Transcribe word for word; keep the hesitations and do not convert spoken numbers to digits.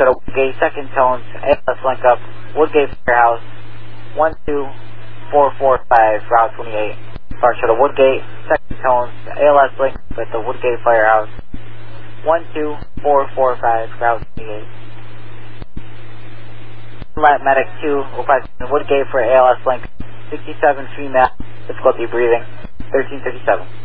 Shuttle Woodgate, second tones, A L S link up, Woodgate Firehouse, one two four four five, Route twenty-eight. Fire Shuttle Woodgate, second tones, A L S link with the Woodgate Firehouse, one two four four five, Route twenty-eight. Light Medic two, requesting Woodgate for A L S link, sixty-seven female, difficulty breathing, thirteen fifty-seven.